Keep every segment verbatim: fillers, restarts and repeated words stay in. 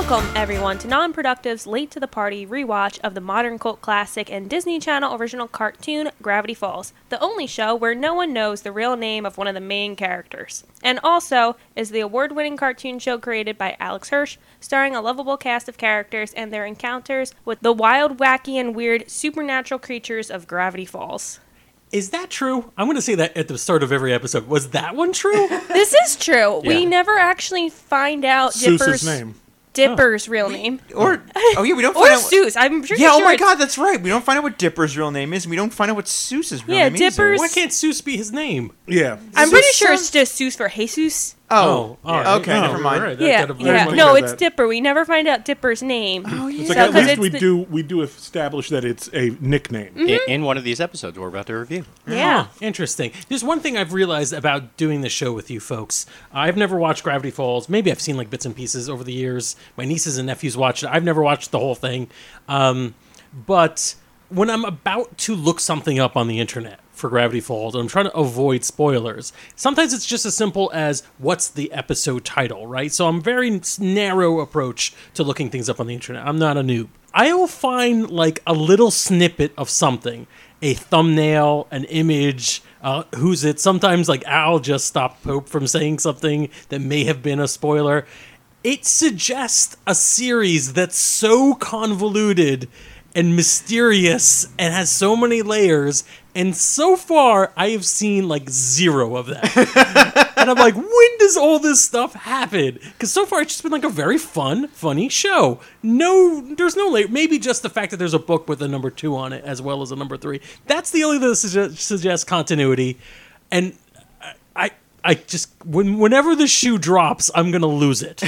Welcome, everyone, to Non-Productive's Late to the Party rewatch of the modern cult classic and Disney Channel original cartoon Gravity Falls, the only show where no one knows the real name of one of the main characters. And also is the award-winning cartoon show created by Alex Hirsch, starring a lovable cast of characters and their encounters with the wild, wacky, and weird supernatural creatures of Gravity Falls. Is that true? I'm going to say that at the start of every episode. Was that one true? This is true. Yeah. We never actually find out Seuss's Dipper's name. Dipper's real name. Or oh yeah, we don't find Or out. Seuss. I'm pretty yeah, sure. oh my it's- god, that's right. We don't find out what Dipper's real name is. And we don't find out what Seuss's real Yeah, name is. Dipper's- Why can't Seuss be his name? Yeah. I'm Seuss pretty sure sounds- it's just Seuss for Jesus. Oh, all right. okay, Oh, never mind. all right. That Yeah, got a- yeah. much No, like it's that. Dipper. We never find out Dipper's name. Oh yeah. It's like So, at 'cause least it's we the- do we do establish that it's a nickname. in, in one of these episodes we're about to review. Yeah. Oh, interesting. There's one thing I've realized about doing the show with you folks. I've never watched Gravity Falls. Maybe I've seen like bits and pieces over the years. My nieces and nephews watched it. I've never watched the whole thing. Um, but when I'm about to look something up on the internet for Gravity Falls, and I'm trying to avoid spoilers, sometimes it's just as simple as what's the episode title, right? So I'm very narrow approach to looking things up on the internet. I'm not a noob. I will find like a little snippet of something, a thumbnail, an image, uh, who's it? Sometimes like I'll just stop Pope from saying something that may have been a spoiler. It suggests a series that's so convoluted and mysterious and has so many layers, and so far I have seen like zero of that. And I'm like, when does all this stuff happen? Because so far it's just been like a very fun, funny show. No, there's no layer. Maybe just the fact that there's a book with a number two on it as well as a number three. That's the only thing that suggest, suggests continuity. And I, I just when whenever the shoe drops, I'm gonna lose it.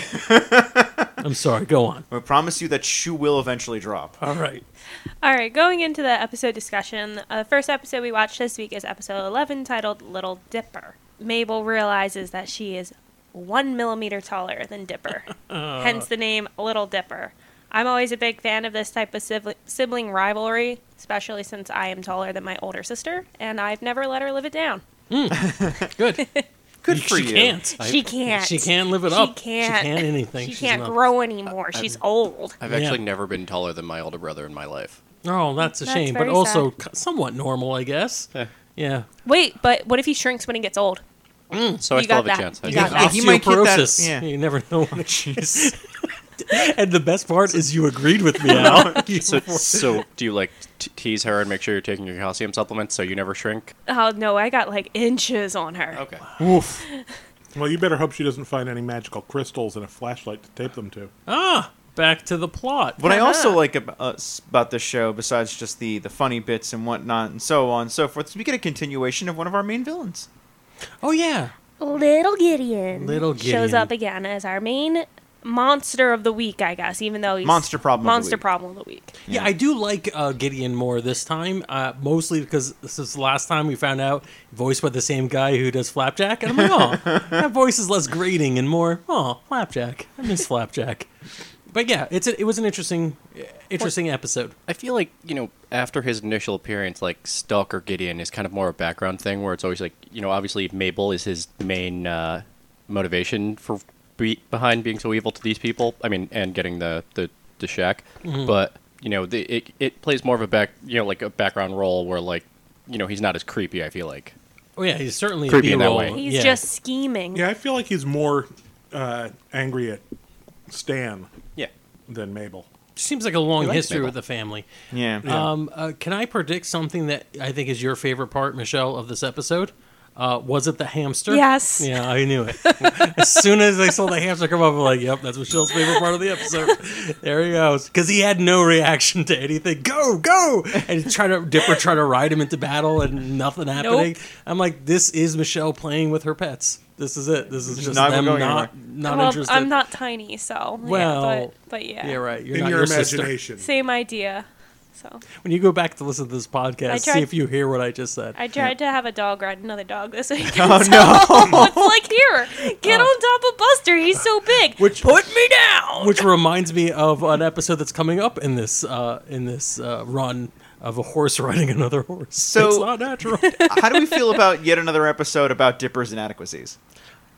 I'm sorry. Go on. I promise you that shoe will eventually drop. All right. All right, going into the episode discussion, uh, the first episode we watched this week is episode eleven, titled Little Dipper. Mabel realizes that she is one millimeter taller than Dipper, hence the name Little Dipper. I'm always a big fan of this type of sibli- sibling rivalry, especially since I am taller than my older sister, and I've never let her live it down. Good. Good for she you. Can't. She can't. She can't live it She up. can't. She can't anything. She She's can't not- grow anymore. She's old. I've Yeah. actually never been taller than my older brother in my life. Oh, that's a That's shame, but very also c- somewhat normal, I guess. Eh. Yeah. Wait, but what if he shrinks when he gets old? So I You still got have a that. chance. I You guess. got that. He might get that- Osteoporosis. yeah. You never know. Jeez. And the best part is you agreed with me, Al. You- So, so do you like t- tease her and make sure you're taking your calcium supplements so you never shrink? Oh, no, I got like inches on her. Okay. Oof. Well, you better hope she doesn't find any magical crystals and a flashlight to tape them to. ah, back to the plot. What I also Uh-huh. like about, uh, s- about this show, besides just the, the funny bits and whatnot and so on and so forth, is we get a continuation of one of our main villains. Oh, yeah. Little Gideon. Little shows Gideon. up again as our main monster of the week, I guess, even though he's Monster problem of the monster week. problem of the week. Yeah, I do like uh, Gideon more this time, uh, mostly because this is the last time we found out voiced by the same guy who does Flapjack. And I'm like, oh, that voice is less grating and more, oh, Flapjack. I miss Flapjack. But yeah, it's a, it was an interesting, interesting episode. I feel like, you know, after his initial appearance, like, Stalker Gideon is kind of more a background thing where it's always like, you know, obviously Mabel is his main uh, motivation for be- behind being so evil to these people. I mean, and getting the, the, the shack. Mm-hmm. But, you know, the, it, it plays more of a back, you know, like a background role where, like, you know, he's not as creepy, I feel like. Oh yeah, he's certainly Creepy a in that B-roll. way. He's yeah. just scheming. Yeah, I feel like he's more uh, angry at Stan Yeah. than Mabel. Seems like a long likes history Mabel. with the family. Yeah. Um, uh, can I predict something that I think is your favorite part, Michelle, of this episode? Uh, was it the hamster? Yes. Yeah, I knew it. As soon as I saw the hamster come up, I'm like, yep, that's Michelle's favorite part of the episode. There he goes. Because he had no reaction to anything. Go, go! And he tried to, Dipper tried to ride him into battle and nothing happening. Nope. I'm like, this is Michelle playing with her pets. This is it. This is just not them going not, not well, interested. I'm not tiny, so Well, yeah, but, but yeah, Yeah, right. You're In not your your sister. imagination. same idea. So When you go back to listen to this podcast, I see tried- if you hear what I just said. I tried to have a dog ride another dog this week. Oh, so no. it's like, here, get on top of Buster. He's so big. Which Put me down. Which reminds me of an episode that's coming up in this uh, in this uh, run of a horse riding another horse. So- it's not natural. How do we feel about yet another episode about Dipper's inadequacies?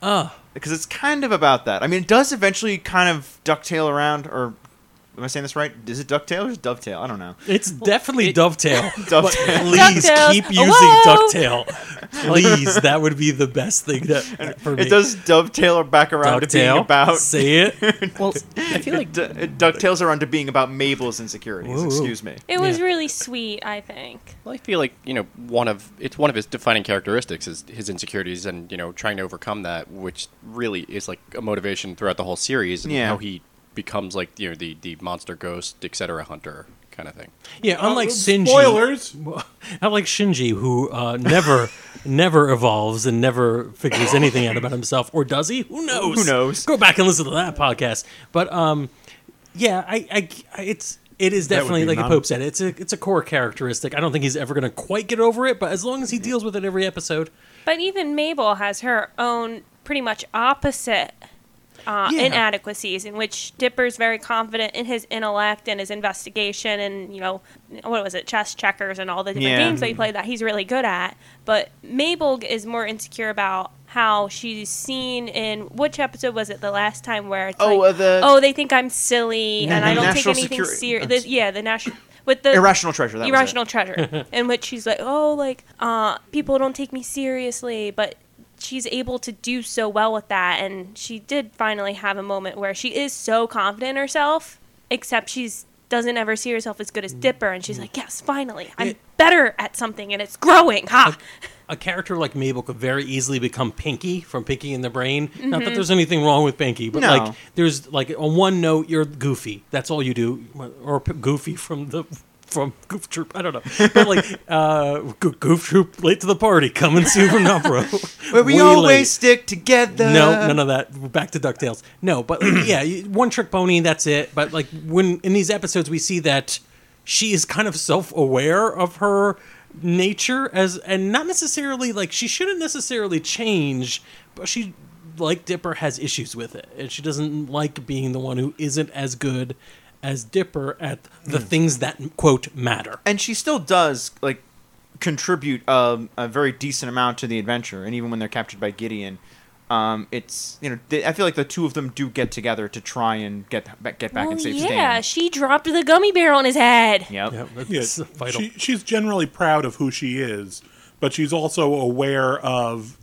Oh. Because it's kind of about that. I mean, it does eventually kind of ducktail around, or am I saying this right? Is it ducktail or is it dovetail? I don't know. It's definitely it- dovetail. Dovetail. But please DuckTales. keep using Whoa. ducktail. Please, that would be the best thing to, for me. It does dovetail back around to being Ducktail. about. Say it. Well, I feel like D- it ducktails around to being about Mabel's insecurities. Ooh. Excuse me. It was Yeah. really sweet, I think. Well, I feel like you know one of it's one of his defining characteristics is his insecurities and you know trying to overcome that, which really is like a motivation throughout the whole series and Yeah. how he becomes like you know the the monster ghost et cetera hunter kind of thing. Yeah, unlike Uh, Shinji. Spoilers. Unlike Shinji, who uh, never, never evolves and never figures anything out about himself, or does he? Who knows? Who knows? Go back and listen to that podcast. But um, yeah, I, I, I- it's it is That would definitely be like non- Pope said. It's a it's a core characteristic. I don't think he's ever going to quite get over it, but as long as he deals with it every episode, But even Mabel has her own pretty much opposite uh, Yeah. inadequacies, in which Dipper's very confident in his intellect and his investigation and, you know, what was it, chess checkers and all the different Yeah. games that he played that he's really good at. But Mabel is more insecure about how she's seen in, which episode was it, the last time where it's Oh, like, uh, the- oh, they think I'm silly and I don't National take anything Security- serious. Yeah, the national... With the Irrational Treasure. That irrational was treasure, in which she's like, oh, like, uh, people don't take me seriously, but she's able to do so well with that, and she did finally have a moment where she is so confident in herself, except she's doesn't ever see herself as good as Dipper, and she's like, yes, finally, I'm Yeah. better at something, and it's growing, ha! a character like Mabel could very easily become Pinky from Pinky and the Brain. Not Mm-hmm. that there's anything wrong with Pinky, but No. like there's like on one note you're Goofy. That's all you do, or P- Goofy from the from Goof Troop. I don't know, but like uh, Go- Goof Troop late to the party, coming soon from Nopro. Where we Way always late. stick together. No, none of that. We're back to DuckTales. No, but like, yeah, you- one trick pony. That's it. But like when in these episodes we see that she is kind of self-aware of her nature as, and not necessarily like she shouldn't necessarily change, but she, like Dipper, has issues with it, and she doesn't like being the one who isn't as good as Dipper at the things that quote matter. And she still does like contribute um, a very decent amount to the adventure, and even when they're captured by Gideon, um, it's you know they, I feel like the two of them do get together to try and get get back Well, and save yeah, Stan. she dropped the gummy bear on his head. Yep. Yeah, that's Yeah, vital. she, she's generally proud of who she is, but she's also aware of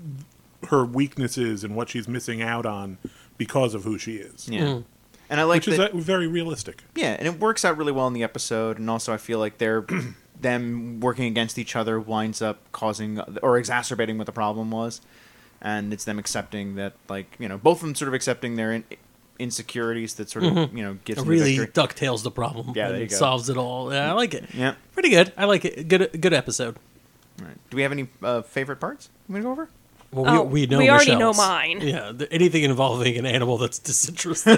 her weaknesses and what she's missing out on because of who she is. Yeah. Mm. And I like Which is that. uh, very realistic. Yeah, and it works out really well in the episode, and also I feel like they're them working against each other winds up causing or exacerbating what the problem was, and it's them accepting that, like you know, both of them sort of accepting their in- insecurities that sort of you know gives them the really victory. DuckTales the problem. Yeah, and there you it go. solves it all. Yeah, I like it. Yeah. Pretty good. I like it. Good good episode. All right. Do we have any uh, favorite parts? You want to go over? Well, Oh, we, we know we already know Michelle's. mine. Yeah, the, anything involving an animal that's disinterested.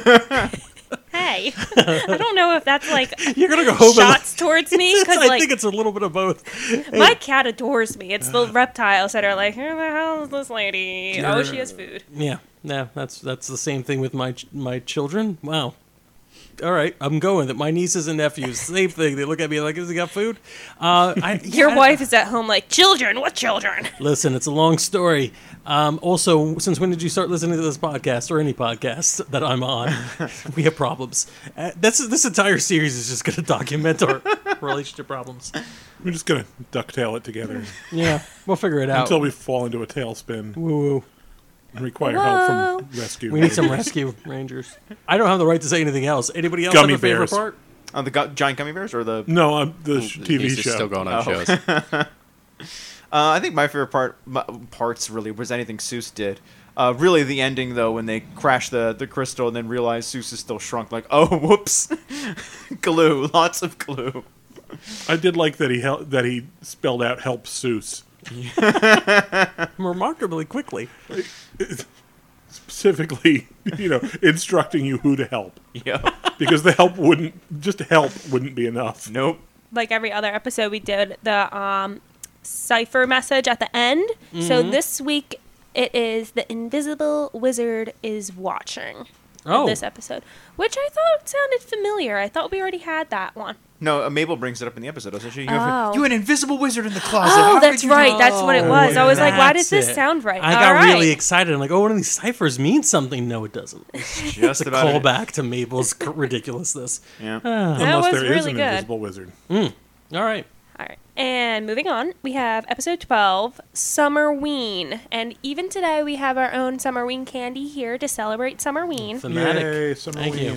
Hey, I don't know if that's like You're gonna go home and shots towards me, because I like, think it's a little bit of both. my cat adores me. It's the reptiles that are like, who the hell is this lady? Oh, she has food. Yeah, yeah, that's that's the same thing with my ch- my children. Wow. All right, I'm going. That my nieces and nephews, same thing. They look at me like, "Has he got food?" Uh, I, Your yeah, wife is at home like, children? What children? Listen, it's a long story. Um, also, since when did you start listening to this podcast or any podcast that I'm on? We have problems. Uh, that's this entire series is just going to document our relationship problems. We're just gonna ducktail it together Yeah, we'll figure it out. until we fall into a tailspin Woo woo. and require Whoa. help from rescue. We need some rescue rangers. I don't have the right to say anything else. Anybody else Gummy have a favorite bears. part? Oh, the gu- giant gummy bears or the? No, um, the sh- T V He's show. still going on Oh. shows. Uh, I think my favorite part my, parts really was anything Seuss did. Uh, really, the ending though, when they crash the the crystal and then realize Seuss is still shrunk. Like, oh, whoops, glue, lots of glue. I did like that he hel- that he spelled out "help Seuss" Remarkably quickly. specifically, you know, instructing you who to help Yeah. because the help wouldn't just help wouldn't be enough. Nope. Like every other episode, we did the um, cipher message at the end. So this week, it is the invisible wizard is watching. Oh. This episode, which I thought sounded familiar. I thought we already had that one. No, uh, Mabel brings it up in the episode, doesn't she? You, Oh. have, you had an invisible wizard in the closet. Oh, How that's could you do right. that? That's what it Oh, was. I was like, why does that's this it. sound right? I All got right. really excited. I'm like, oh, one of these ciphers means something. No, it doesn't. Just It's a about it. callback to Mabel's c- ridiculousness. Yeah. That Unless was there is really an good. invisible wizard. All right. All right. And moving on, we have episode twelve, Summerween. And even today, we have our own Summerween candy here to celebrate Summerween. Thematic. Yay, Thank you. Summerween.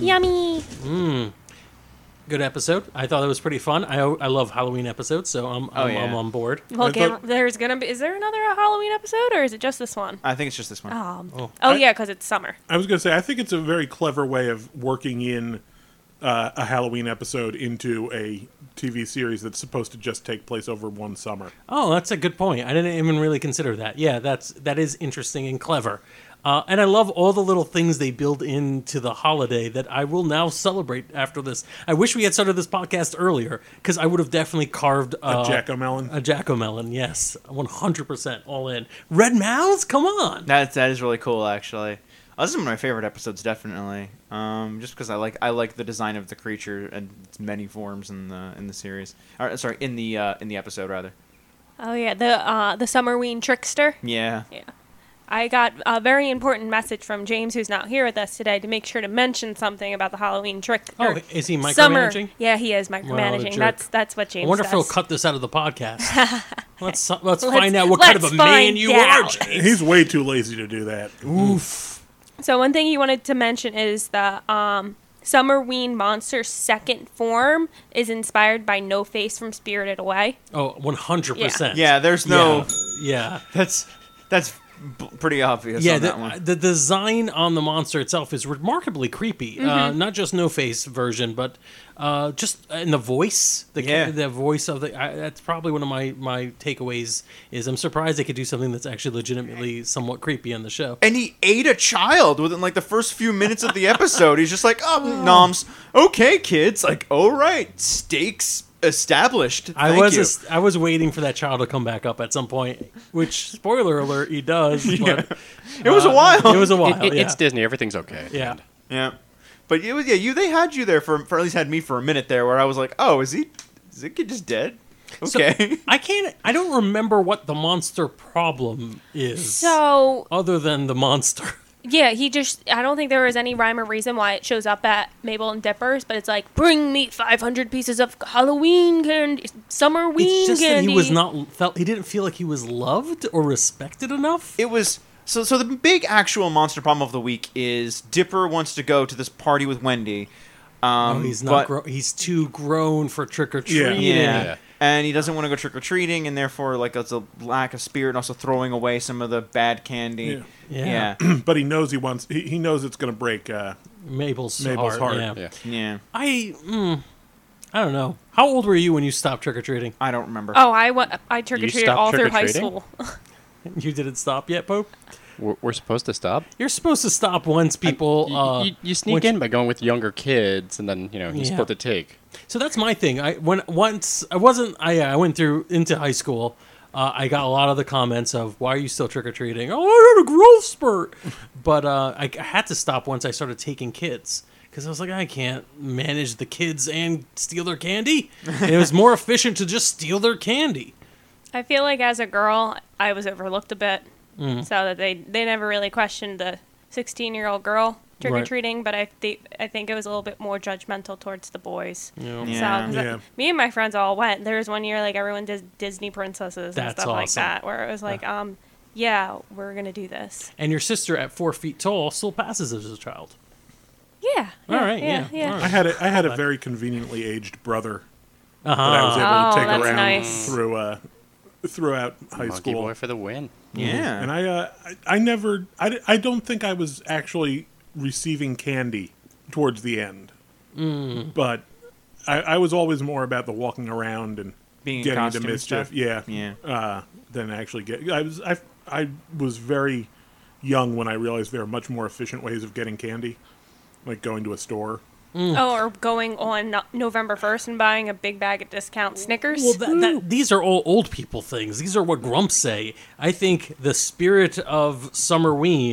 Yummy. Good episode. I thought it was pretty fun. I I love Halloween episodes, so I'm Oh, I'm, yeah. I'm on board. Well, I again, thought- there's going to be. Is there another Halloween episode, or is it just this one? I think it's just this one. Um, Oh. oh, I- yeah, because it's summer. I was going to say, I think it's a very clever way of working in uh, a Halloween episode into a T V series that's supposed to just take place over one summer. Oh, that's a good point. I didn't even really consider that. Yeah, that's that is interesting and clever. Uh, and I love all the little things they build into the holiday that I will now celebrate after this. I wish we had started this podcast earlier because I would have definitely carved uh, A jack-o'-melon. A jack-o'-melon, yes, one hundred percent all in. Red mouths, come on. That that is really cool, actually. Oh, this is one of my favorite episodes, definitely. Um, just because I like I like the design of the creature and its many forms in the in the series. Or, sorry, in the uh, in the episode rather. Oh, yeah, the uh, the Summerween trickster. Yeah. Yeah. I got a very important message from James, who's not here with us today, to make sure to mention something about the Halloween trick. Oh, or is he Summer. micromanaging? Yeah, he is Well, micromanaging. jerk. that's that's what James I wonder if he'll does. cut this out of the podcast. let's let's, Let's- find out what kind of a let's man find you out. are, James. He's way too lazy to do that. Oof. So one thing he wanted to mention is the um, Summerween monster's second form is inspired by No Face from Spirited Away. Oh, one hundred percent. Yeah. There's no. Yeah. That's that's b- pretty obvious. Yeah, on that the, one. the design on the monster itself is remarkably creepy. Uh, not just no face version, but uh, just in the voice. The, ca- Yeah. the voice of the. I, that's probably one of my, my takeaways. Is I'm surprised they could do something that's actually legitimately somewhat creepy on the show. And he ate a child within like the first few minutes of the episode. He's just like, "Oh, noms, okay, kids, like, all right, stakes established." I Thank was you. just- I was waiting for that child to come back up at some point. Which spoiler alert, he does. But, It was a uh, while. It was a while. It, it, yeah. It's Disney. Everything's okay. yeah. Yeah, but it was yeah. You they had you there for for at least had me for a minute there where I was like, "Oh, is he? Is the kid just dead?" So, Okay. I can't. I don't remember what the monster problem is. So other than the monster. yeah, he just I don't think there was any rhyme or reason why it shows up at Mabel and Dipper's, but it's like bring me five hundred pieces of Halloween candy, Summerween It's just candy. that he was not felt. He didn't feel like he was loved or respected enough. It was so. So the big actual monster problem of the week is Dipper wants to go to this party with Wendy. Um, oh, he's but- not. Gro- he's too grown for trick or treating. Yeah. Yeah. And he doesn't want to go trick or treating, and therefore, like, it's a lack of spirit, and also throwing away some of the bad candy. Yeah. Yeah. But he knows he wants. He, he knows it's going to break. Uh, Mabel's, Mabel's heart. heart. Yeah. Yeah. Yeah. I. Mm, I don't know. How old were you when you stopped trick or treating? I don't remember. Oh, I went. I trick or You treated stopped all through high trick-or-treating? school. You didn't stop yet, Pope. We're, we're supposed to stop. You're supposed to stop once people. You, uh, you, you sneak once- in by going with younger kids, and then you know you Yeah. split the take. So that's my thing. I when once I wasn't. I I went through into high school. Uh, I got a lot of the comments of why are you still trick or treating? Oh, I had a growth spurt. But uh, I, I had to stop once I started taking kids because I was like, I can't manage the kids and steal their candy. And it was more efficient to just steal their candy. I feel like as a girl, I was overlooked a bit, Mm. so that they they never really questioned the sixteen-year-old girl trick or Right. treating. But I think I think it was a little bit more judgmental towards the boys. You know? Yeah. So 'cause I- Yeah. me and my friends all went. There was one year like everyone did Disney princesses and That's stuff like awesome. that, where it was like, um, yeah, we're gonna do this. And your sister at four feet tall still passes as a child. Yeah. All yeah, right, yeah, Yeah. all right. I had a, I had a very conveniently aged brother Uh-huh. that I was able Oh, to take that's around nice. through uh, throughout high Monkey school. boy for the win. Yeah. And I, uh, I, I never, I, di- I don't think I was actually receiving candy towards the end. Mm. But I, I was always more about the walking around and Being in getting into costume and mischief. stuff? Yeah. Yeah. Uh, than actually get. I was, I, I was very young when I realized there are much more efficient ways of getting candy, like going to a store. Oh, or going on no- November first and buying a big bag of discount Snickers. Well, that, that, these are all old people things. These are what grumps say. I think the spirit of Summerween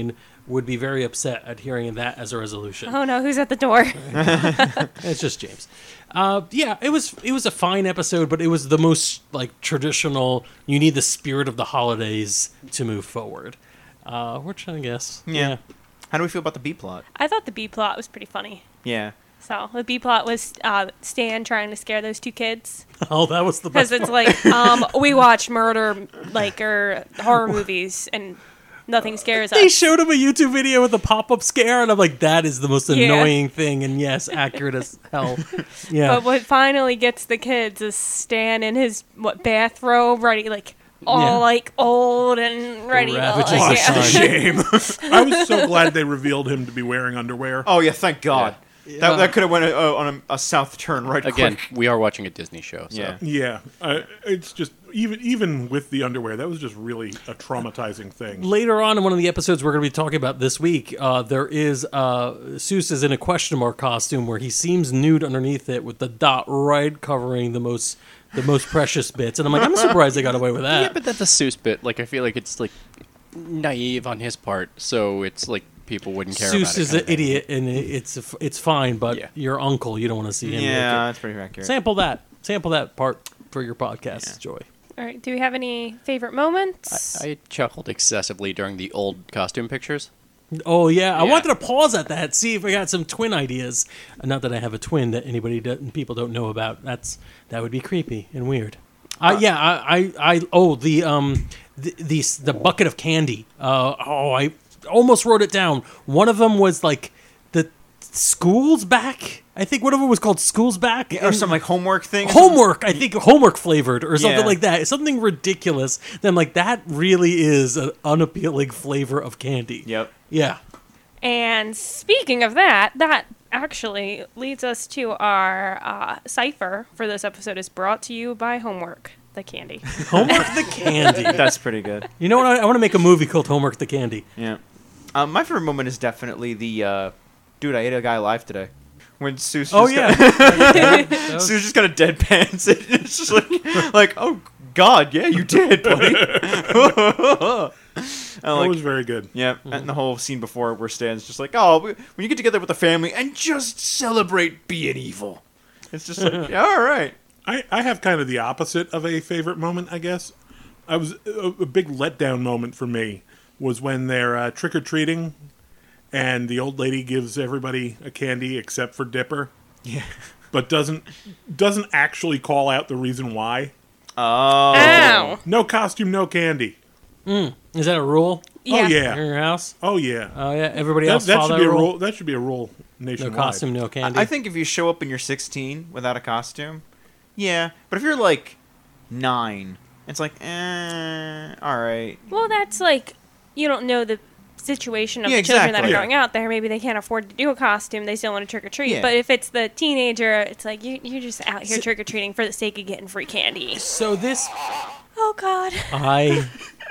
would be very upset at hearing that as a resolution. Oh no, who's at the door? It's just James. Uh, yeah, it was it was a fine episode, but it was the most like traditional. You need the spirit of the holidays to move forward. Uh, we're trying to guess. Yeah. How do we feel about the B plot? I thought the B plot was pretty funny. Yeah. So the B plot was uh, Stan trying to scare those two kids Oh, that was the because best. it's like um, we watch murder like or horror movies and nothing scares us. They showed him a YouTube video with a pop-up scare, and I'm like, that is the most Yeah. annoying thing. And yes, accurate as hell. Yeah. But what finally gets the kids is Stan in his what bathrobe, ready like all Yeah. like old and ready. to, ravages like, of yeah. sun. Shame. I was so glad they revealed him to be wearing underwear. Oh yeah, thank God. Yeah. That that could have went uh, on a, a south turn right Again, quick. we are watching a Disney show. So. Yeah. Yeah, uh, it's just even even with the underwear, that was just really a traumatizing thing. Later on in one of the episodes we're going to be talking about this week, uh, there is uh, Seuss is in a question mark costume where he seems nude underneath it with the dot right covering the most the most precious bits, and I'm like, I'm surprised they got away with that. Yeah, but that's a Seuss bit. Like, I feel like it's like naive on his part, so it's like people wouldn't care. Seuss about it is kind an of thing. idiot, and it- it's it's fine. But Yeah. your uncle, you don't want to see him. Yeah, naked. that's pretty accurate. Sample that. Sample that part for your podcast, Yeah. Joy. All right. Do we have any favorite moments? I, I chuckled excessively during the old costume pictures. Oh yeah, I Yeah. wanted to pause at that, see if I got some twin ideas. Not that I have a twin that anybody doesn't, people don't know about. That's that would be creepy and weird. Uh, yeah, I, I, I, oh the um, the the, the bucket of candy. Uh, oh, I almost wrote it down. One of them was like the school's back. I think one of them was called school's back. Or some like homework thing. Homework, I think homework flavored or something Yeah. like that. Something ridiculous. Then like that really is an unappealing flavor of candy. Yep. Yeah. And speaking of that, that actually leads us to our uh, cipher for this episode is brought to you by Homework, the candy. Homework the Candy. That's pretty good. You know what? I, I want to make a movie called Homework the Candy. Yeah. Um, my favorite moment is definitely the uh, dude, I ate a guy alive today. When Seuss just Oh yeah. got, That was- Seuss just kind of deadpans it. It's just like, like, oh God, yeah, you did, buddy. And That like, was very good. yeah, and the whole scene before where Stan's just like, oh, when you get together with the family and just celebrate being evil. It's just like, yeah, all right. I, I have kind of the opposite of a favorite moment, I guess. I was a, a big letdown moment for me was when they're uh, trick or treating, and the old lady gives everybody a candy except for Dipper. Yeah. But doesn't doesn't actually call out the reason why. Oh. Ow. No costume, no candy. Is that a rule Yeah. Oh in yeah. your house? Oh yeah. Oh yeah. Everybody that else that follow should that be a rule. rule. That should be a rule No nationwide. costume, no candy. I I think if you show up and you're sixteen without a costume, yeah. But if you're like nine, it's like, eh, all right. Well, that's like you don't know the situation of Yeah, the children that are exactly. going out there. Maybe they can't afford to do a costume. They still want to trick or treat. Yeah. But if it's the teenager, it's like you, you're just out here trick or treating for the sake of getting free candy. So this, Oh God. I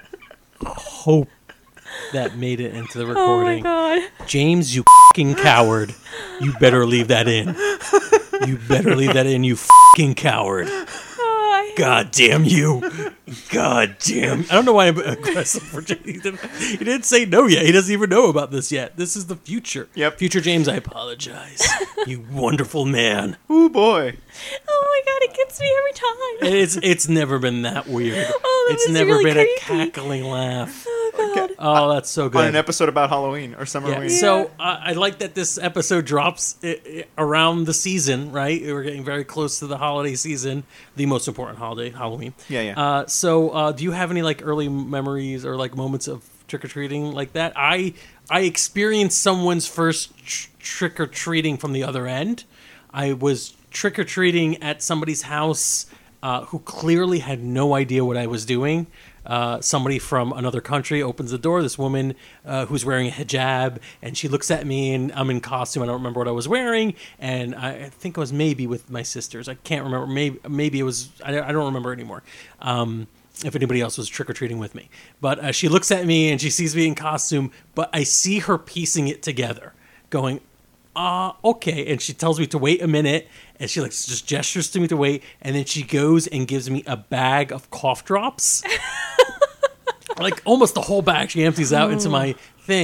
hope that made it into the Oh my recording. God. James, you fucking coward. You better leave that in. You better leave that in, you fucking coward. Oh, I- God damn you. God damn. I don't know why I'm aggressive for James. He didn't, he didn't say no yet. He doesn't even know about this yet. This is the future. Yep. Future James, I apologize. You wonderful man. Ooh boy. Oh my God! It gets me every time. It's it's never been that weird. Oh, that it's was never really been creepy. a cackling laugh. Oh God. Oh, that's so good. On an episode about Halloween or Summer Yeah. Halloween. So uh, I like that this episode drops i- i- around the season, right? We're getting very close to the holiday season, the most important holiday, Halloween. Yeah, yeah. Uh, so, uh, do you have any like early memories or like moments of trick or treating like that? I I experienced someone's first tr- trick or treating from the other end. I was trick or treating at somebody's house uh, who clearly had no idea what I was doing. Uh, somebody from another country opens the door. This woman uh, who's wearing a hijab, and she looks at me, and I'm in costume. I don't remember what I was wearing, and I, I think I was maybe with my sisters. I can't remember. Maybe maybe it was. I, I don't remember anymore. Um, if anybody else was trick or treating with me, but uh, she looks at me and she sees me in costume, but I see her piecing it together, going, uh, okay. And she tells me to wait a minute, and she like just gestures to me to wait, and then she goes and gives me a bag of cough drops. Like almost the whole bag she empties out into my thing,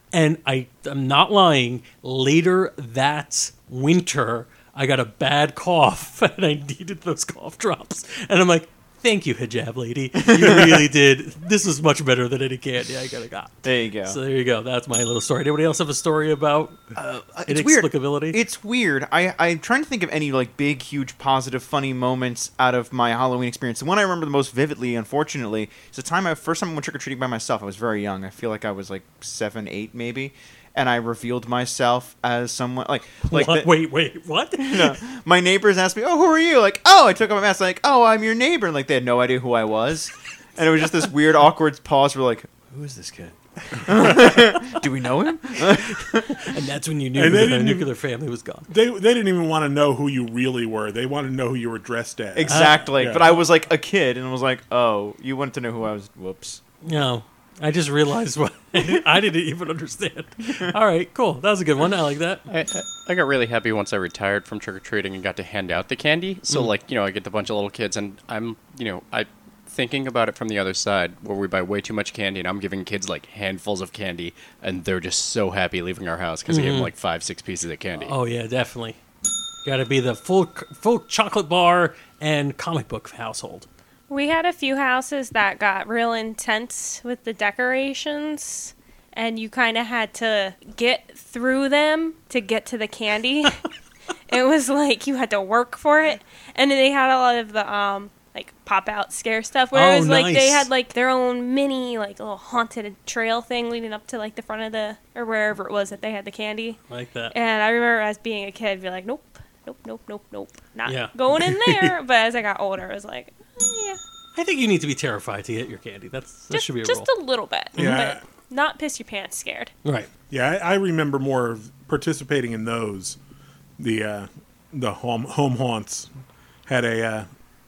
And I, I'm not lying. Later that winter, I got a bad cough, and I needed those cough drops. And I'm like, thank you, hijab lady. You really did. This was much better than any candy I could have got. There you go. So there you go. That's my little story. Anybody else have a story about Uh, it's weird. inexplicability? It's weird. I, I'm trying to think of any like big, huge, positive, funny moments out of my Halloween experience. The one I remember the most vividly, unfortunately, is the time I first time I went trick or treating by myself. I was very young. I feel like I was like seven, eight, maybe, and I revealed myself as someone like like. What? the- wait, wait, what? No. My neighbors asked me, "Oh, who are you?" Like, "Oh, I took off my mask." Like, "Oh, I'm your neighbor." And like they had no idea who I was, and it was just this weird, awkward pause. We're like, "Who is this kid? Do we know him?" And that's when you knew And they that the didn't nuclear family was gone. They they didn't even want to know who you really were. They wanted to know who you were dressed as. Exactly. Yeah. But I was like a kid, and was like, "Oh, you wanted to know who I was?" Whoops. No, I just realized what I didn't even understand. All right, cool. That was a good one. I like that. I, I- I got really happy once I retired from trick or treating and got to hand out the candy. So Mm. like you know I get a bunch of little kids and I'm you know I thinking about it from the other side where we buy way too much candy and I'm giving kids like handfuls of candy and they're just so happy leaving our house because I gave them like five six pieces of candy. Oh yeah, definitely. Got to be the full full chocolate bar and comic book household. We had a few houses that got real intense with the decorations, and you kind of had to get through them to get to the candy. It was like you had to work for it. And then they had a lot of the um like pop out scare stuff where Oh, it was like they nice. had like their own mini like little haunted trail thing leading up to like the front of the or wherever it was that they had the candy. I like that. And I remember as being a kid be like, nope, nope, nope, nope, nope, not Yeah. going in there. But as I got older, I was like, oh, yeah. I think you need to be terrified to get your candy. That's that Just, should be a just rule. a little bit. Yeah. But not piss your pants scared. Right. Yeah, I, I remember more of participating in those. The uh, the home home haunts had a uh,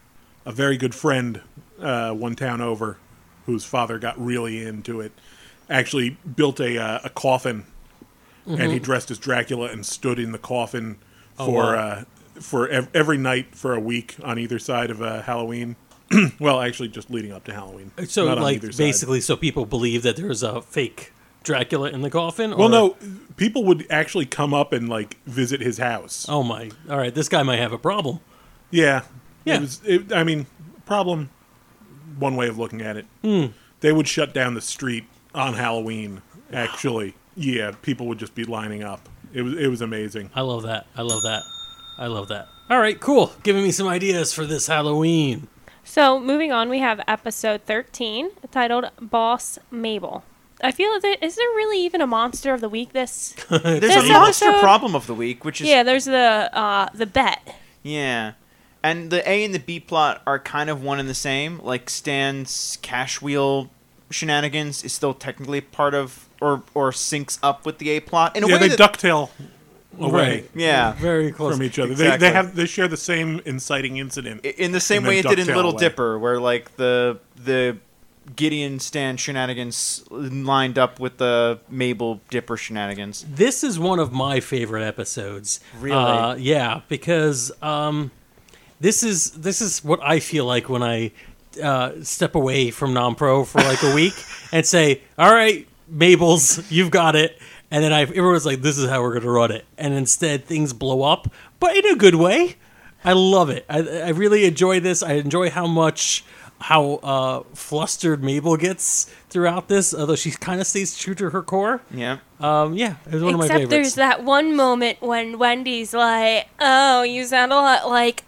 a very good friend uh, one town over, whose father got really into it. Actually built a uh, a coffin, and he dressed as Dracula and stood in the coffin Oh, for wow. uh, for ev- every night for a week on either side of uh, Halloween. Well, actually, just leading up to Halloween. So not on like either side. basically, so people believe that there's a fake Dracula in the coffin. Well, or- no, people would actually come up and like visit his house. Oh my! All right, this guy might have a problem. Yeah, Yeah. It was, it, I mean, problem. One way of looking at it, Hmm. they would shut down the street on Halloween. Actually, yeah, people would just be lining up. It was it was amazing. I love that. I love that. I love that. All right, cool. Giving me some ideas for this Halloween. So moving on, we have episode thirteen titled "Boss Mabel." I feel that is there really even a monster of the week? This There's This a monster episode- problem of the week, which is yeah, there's the uh, the bet. yeah. And the A and the B plot are kind of one and the same. Like Stan's cash wheel shenanigans is still technically part of or or syncs up with the A plot in a Yeah, way they that, ducktail away Right. yeah. Very close. from each other. Exactly. They, they have they share the same inciting incident. I- In the same And way it then did in ducktail Little away. Dipper, where like the the Gideon Stan shenanigans lined up with the Mabel Dipper shenanigans. This is one of my favorite episodes. Really? Uh, yeah, because um, this is this is what I feel like when I uh, step away from non-pro for like a week and say, "All right, Mabel's, you've got it," and then I everyone's like, "This is how we're going to run it," and instead things blow up, but in a good way. I love it. I, I really enjoy this. I enjoy how much how uh, flustered Mabel gets throughout this, although she kind of stays true to her core. Yeah. Um, yeah, it was one of my Except favorites. there's that one moment when Wendy's like, "Oh, you sound a lot like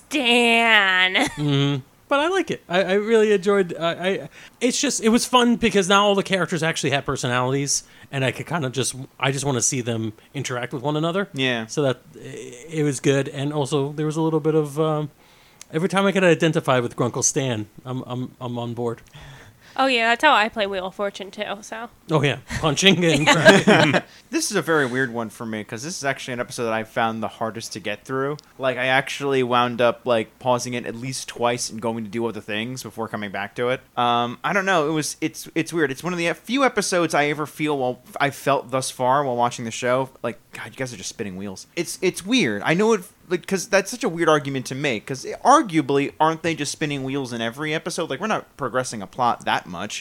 Stan." But I like it. I, I really enjoyed. I, I. It's just it was fun because now all the characters actually have personalities, and I could kind of just. I just want to see them interact with one another. Yeah. So that it was good, and also there was a little bit of. Um, every time I could identify with Grunkle Stan, I'm I'm I'm on board. Oh yeah, that's how I play Wheel of Fortune too. So Oh yeah, punching and This is a very weird one for me because this is actually an episode that I found the hardest to get through. Like I actually wound up like pausing it at least twice and going to do other things before coming back to it. Um, I don't know. It was it's it's weird. It's one of the few episodes I ever feel while I felt thus far while watching the show. Like God, you guys are just spinning wheels. It's it's weird. I know it. Like, because that's such a weird argument to make. Because arguably, aren't they just spinning wheels in every episode? Like, we're not progressing a plot that much.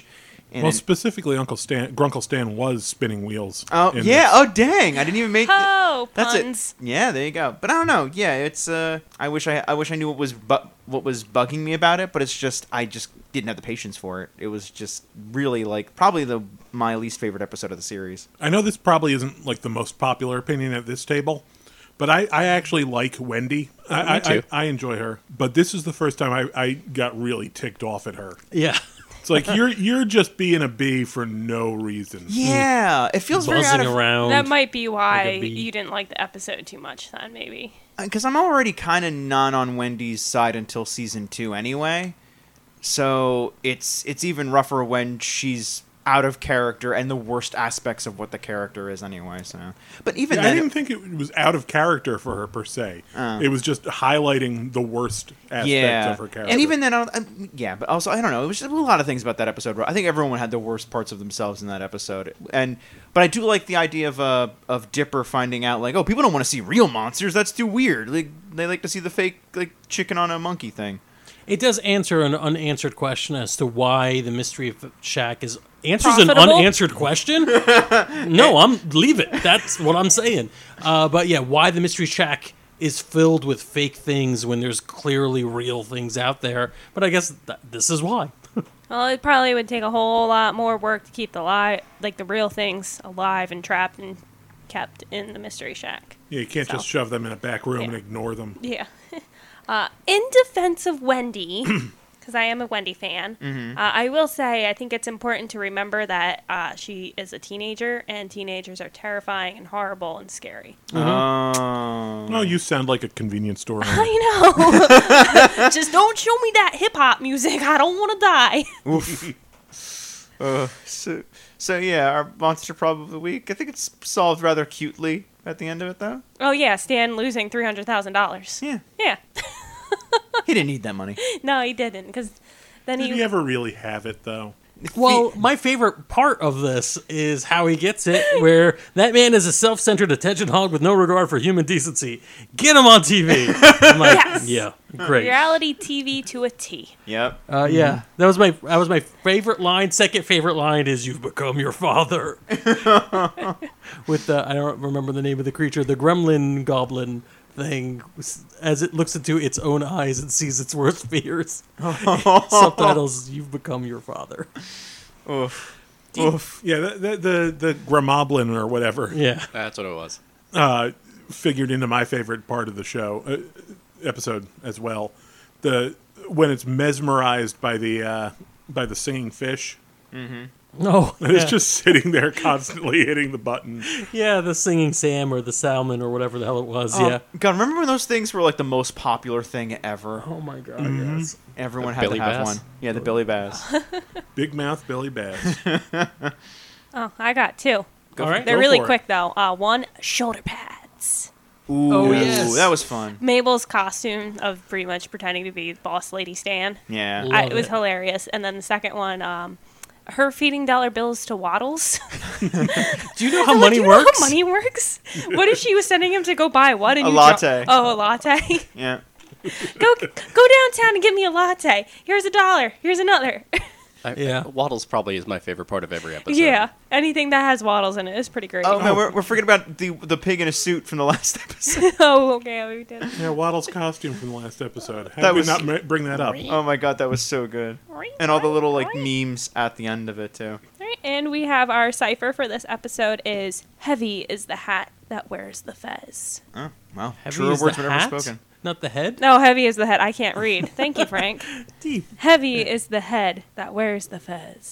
in Well, an- specifically, Uncle Stan, Grunkle Stan was spinning wheels. oh in yeah, this. oh dang, I didn't even make. Oh, That's puns. it. Yeah, there you go. But I don't know. Yeah, it's. Uh, I wish I. I wish I knew what was bu- what was bugging me about it. But it's just I just didn't have the patience for it. It was just really like probably the my least favorite episode of the series. I know this probably isn't like the most popular opinion at this table, but I, I actually like Wendy. I, I, too. I, I enjoy her. But this is the first time I, I got really ticked off at her. Yeah. It's like you're you're just being a bee for no reason. Yeah, it feels very out Buzzing of around. That might be why Like a bee. you didn't like the episode too much then, maybe. because I'm already kind of not on Wendy's side until season two anyway. So it's it's even rougher when she's out of character and the worst aspects of what the character is anyway. So, but even Yeah, I then, didn't think it was out of character for her per se. Oh. It was just highlighting the worst aspects yeah, of her character. and even then, I don't, I, yeah. But also, I don't know. It was just a lot of things about that episode. Where I think everyone had the worst parts of themselves in that episode. And but I do like the idea of uh of Dipper finding out like, oh, people don't want to see real monsters. That's too weird. Like they like to see the fake like chicken on a monkey thing. It does answer an unanswered question as to why the Mystery Shack is answers Profitable? an unanswered question. No, I'm leave it. That's what I'm saying. Uh, but yeah, why the Mystery Shack is filled with fake things when there's clearly real things out there. But I guess th- this is why. Well, it probably would take a whole lot more work to keep the li- like the real things alive and trapped and kept in the Mystery Shack. yeah, you can't So. just shove them in a back room Yeah. and ignore them. Yeah. uh, in defense of Wendy, because I am a Wendy fan, Mm-hmm. uh, I will say I think it's important to remember that uh, she is a teenager, and teenagers are terrifying and horrible and scary. Oh, Oh, you sound like a convenience store owner. I know. Just don't show me that hip hop music. I don't want to die. Oof. uh, so, so yeah, our monster problem of the week. I think it's solved rather cutely at the end of it, though. Oh yeah, Stan losing three hundred thousand dollars. Yeah, Yeah. he didn't need that money. No, he didn't, because then Did he. he ever really have it, though? Well, my favorite part of this is how he gets it, where that man is a self-centered attention hog with no regard for human decency. Get him on T V. I'm like, Yes. yeah, great. Reality T V to a T. Yep. Uh, yeah, that was my that was my favorite line. Second favorite line is "You've become your father." With the I don't remember the name of the creature, the gremlin goblin thing, as it looks into its own eyes and sees its worst fears. Subtitles: "You've become your father." Oof. Oof. Yeah, the the the, the Gremoblin or whatever Yeah, That's what it was. uh, figured into my favorite part of the show uh, episode as well. The when it's mesmerized by the uh, by the singing fish, no, and yeah. it's just sitting there constantly hitting the button. yeah, the singing Sam or the salmon or whatever the hell it was. Oh, Yeah. God, remember when those things were like the most popular thing ever? Oh my god, Mm-hmm. yes. Everyone The had Billy to have Bass? one. Yeah, the Billy Bass. Big mouth Billy Bass. Oh, I got two. All right. They're Go really for it. quick though. Uh, one, shoulder pads. Ooh, Oh, yes. that was fun. Mabel's costume of pretty much pretending to be Boss Lady Stan. Yeah. Love I, it was it. hilarious. And then the second one, um, her feeding dollar bills to Waddles. Do you know how I'm like, money "Do you works? know how money works? What if she was sending him to go buy what? And A you latte. oh, a latte. Yeah. go go downtown and get me a latte. Here's a dollar. Here's another. I, Yeah. Waddles probably is my favorite part of every episode. Yeah, anything that has Waddles in it is pretty great. Oh, no, we're, we're forgetting about the the pig in a suit from the last episode. Oh, okay, we did. Yeah, Waddle's costume from the last episode. How That did we was- not ma- bring that up? Oh my God, that was so good. And all the little like memes at the end of it too. Alright, and we have our cipher for this episode is heavy is the hat that wears the fez. Oh, wow. Heavy Truer is words the were never hat, spoken. not the head. No, heavy is the head. I can't read. Thank you, Frank. Deep. Heavy is the head that wears the fez.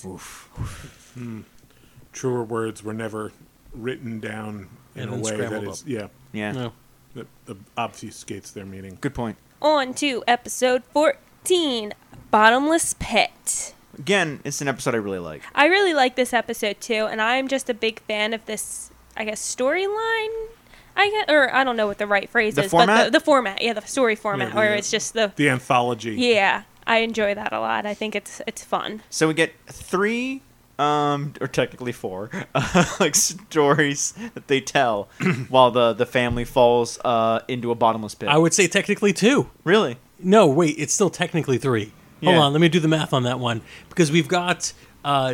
Truer words were never written down in And a then way that scrambled is, up. yeah, Yeah. No. that that obfuscates their meaning. Good point. On to episode fourteen, Bottomless Pit. Again, it's an episode I really like. I really like this episode too, and I'm just a big fan of this, I guess, storyline. I guess, or I don't know what the right phrase The is, but format? the, the format, yeah, the story format, Yeah, where the- it's just the, The anthology. yeah, I enjoy that a lot. I think it's it's fun. So we get three, um, or technically four, uh, like stories that they tell while the the family falls uh into a bottomless pit. I would say technically two. Really? No, wait, it's still technically three. Hold Yeah. on, let me do the math on that one. Because we've got uh,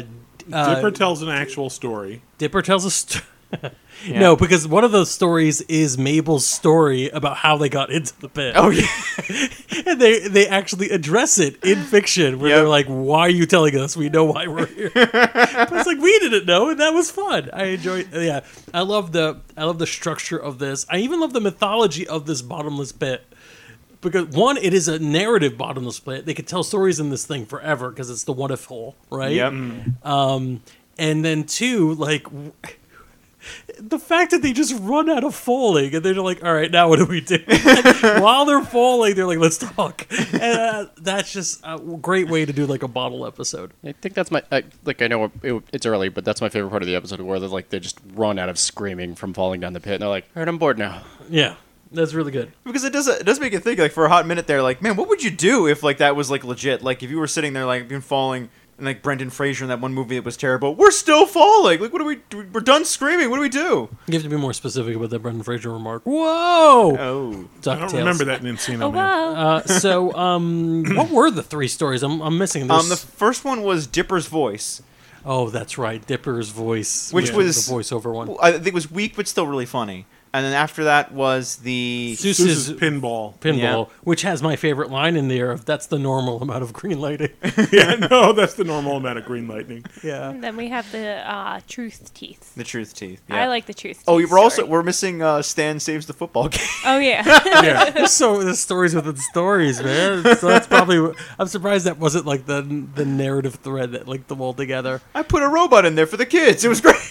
uh, Dipper tells an actual story. Dipper tells a story. No, because one of those stories is Mabel's story about how they got into the pit. Oh yeah. And they they actually address it in fiction where Yep. they're like, "Why are you telling us? We know why we're here." But it's like we didn't know, and that was fun. I enjoy. Yeah, I love the I love the structure of this. I even love the mythology of this bottomless pit. Because one, it is a narrative bottomless pit. They could tell stories in this thing forever because it's the what if hole, right? Yep. Um, and then two, like w- the fact that they just run out of falling and they're like, all right, now what do we do? Like, while they're falling, they're like, let's talk. And uh, that's just a great way to do like a bottle episode. I think that's my I, like I know it, it's early, but that's my favorite part of the episode where they're like they just run out of screaming from falling down the pit, and they're like, "All right, I'm bored now." Yeah, that's really good. Because it does it does make you think, like, for a hot minute there, like, man, what would you do if like that was like legit? Like if you were sitting there like been falling, and like Brendan Fraser in that one movie that was terrible, we're still falling. Like, what do we? do? We're done screaming. What do we do? You have to be more specific about that Brendan Fraser remark. Whoa! Oh, I don't DuckTales. remember that in Encino Oh, Man. wow. Uh, so, um, what were the three stories? I'm, I'm missing. There's- um, the first one was Dipper's voice, oh, that's right, Dipper's voice, Which yeah, was- the voiceover one. I think it was weak but still really funny. And then after that was the Zeus's Zeus's pinball. pinball, Yeah. which has my favorite line in there of "That's the normal amount of green lighting." Yeah, no, that's the normal amount of green lightning. Yeah. And then we have the uh, truth teeth. the truth teeth. I Yeah. like the truth teeth. Oh, we're also story. we're missing uh, Stan saves the football game. Oh, yeah. Yeah. There's so there's stories within stories, man. So that's probably. I'm surprised that wasn't like the the narrative thread that linked them all together. I put a robot in there for the kids. It was great.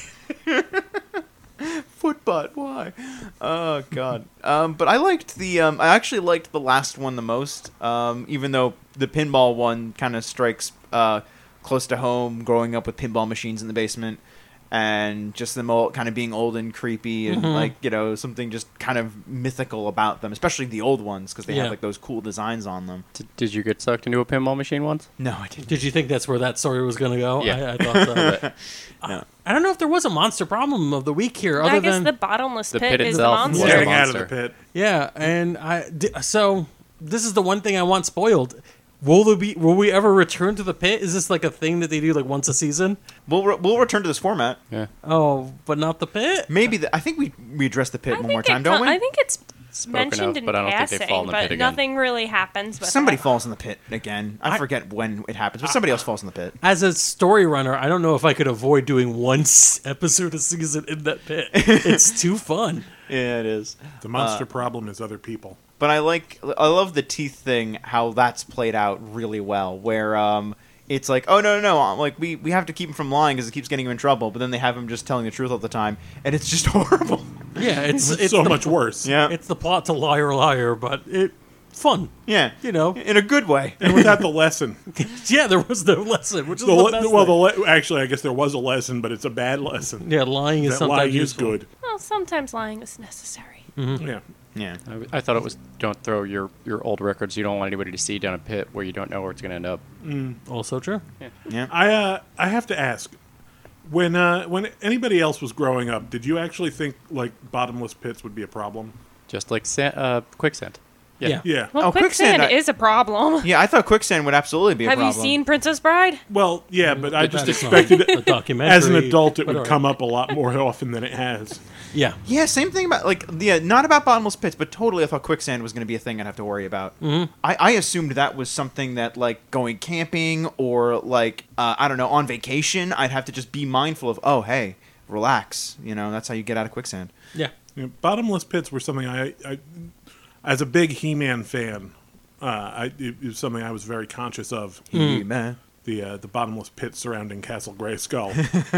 Footbutt, why? Oh god. Um, but I liked the. Um, I actually liked the last one the most. Um, even though the pinball one kind of strikes uh, close to home, growing up with pinball machines in the basement, and just them all kind of being old and creepy, and Mhm. like you know something just kind of mythical about them, especially the old ones because they Yeah. have like those cool designs on them. D- did you get sucked into a pinball machine once? No, I didn't. Did you think that's where that story was going to go? Yeah. I, I thought so. No. I don't know if there was a monster problem of the week here, other I guess than the bottomless The pit, pit is the itself monster. was a Getting out of the monster. pit. yeah, and I di- so this is the one thing I want spoiled. Will there be? Will we ever return to the pit? Is this like a thing that they do like once a season? We'll re- we'll return to this format. Yeah. Oh, but not the pit. Maybe the, I think we we address the pit I one think more time, it don't co- we? I think it's Spoken mentioned of, in but I don't think they passing, fall in the but pit again. nothing really happens with Somebody that. falls in the pit again. I, I- forget when it happens, but somebody else falls in the pit. As a story runner, I don't know if I could avoid doing one s- episode a season in that pit. It's too fun. Yeah, it is. The monster problem is other people. But I like, I love the teeth thing. How that's played out really well. Where um, it's like, oh no, no, no, I'm like we we have to keep him from lying because it keeps getting him in trouble. But then they have him just telling the truth all the time, and it's just horrible. Yeah, it's It's, it's so the, much worse. Yeah, It's the plot to Liar Liar, but it fun. yeah, You know. in a good way. And without the lesson. Yeah, there was no lesson, which is The the, le- best well, the thing. le- actually, I guess there was a lesson, but it's a bad lesson. Yeah, lying is That sometimes lying is useful. good. Well, sometimes lying is necessary. Yeah. Yeah, I, I thought it was don't throw your, your old records you don't want anybody to see down a pit where you don't know where it's going to end up. Also true. yeah. I uh, I have to ask, when uh, when anybody else was growing up, did you actually think like bottomless pits would be a problem? Just like sa- uh, quicksand. Yeah. Yeah. Yeah. Well, Oh, quicksand, quicksand I- is a problem. Yeah, I thought quicksand would absolutely be a Have problem. you seen Princess Bride? Well, yeah, but I But just that's not expected a it, documentary. as an adult it but would alright. come up a lot more often than it has. Yeah. Yeah, same thing about like yeah, not about bottomless pits, but totally I thought quicksand was going to be a thing I'd have to worry about. Mm-hmm. I, I assumed that was something that like going camping or like uh, I don't know on vacation, I'd have to just be mindful of. Oh, hey, relax. You know, that's how you get out of quicksand. Yeah. You know, bottomless pits were something I, I as a big He-Man fan, uh, I, it, it was something I was very conscious of. Hey, man. The uh, the bottomless pit surrounding Castle Grayskull,